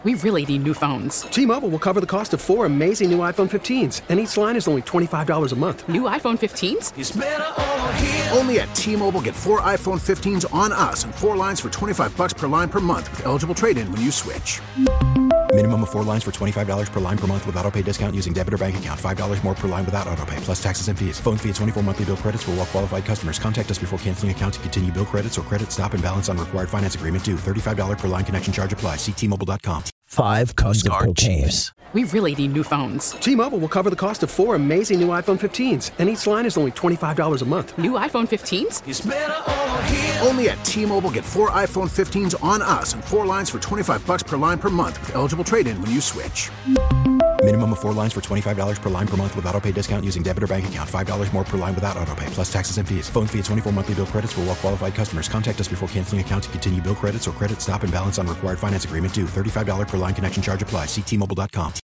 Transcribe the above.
We really need new phones. T-Mobile will cover the cost of 4 amazing new iPhone 15s, and each line is only $25 a month. New iPhone 15s? It's better over here. Only at T-Mobile, get 4 iPhone 15s on us and 4 lines for $25 per line per month with eligible trade-in when you switch. Minimum of 4 lines for $25 per line per month with autopay discount using debit or bank account. $5 more per line without autopay, plus taxes and fees. Phone fee at 24 monthly bill credits for well-qualified customers. Contact us before canceling account to continue bill credits or credit stop and balance on required finance agreement due. $35 per line connection charge applies. See T-Mobile.com. 5 custom cocaine. We really need new phones. T-Mobile will cover the cost of 4 amazing new iPhone 15s, and each line is only $25 a month. New iPhone 15s? It's better over here. Only at T-Mobile, get 4 iPhone 15s on us and 4 lines for $25 per line per month with eligible trade-in when you switch. Minimum of 4 lines for $25 per line per month with autopay discount using debit or bank account. $5 more per line without autopay, plus taxes and fees. Phone fee at 24 monthly bill credits for well-qualified customers. Contact us before canceling account to continue bill credits or credit stop and balance on required finance agreement due. $35 per line connection charge applies. See T-Mobile.com.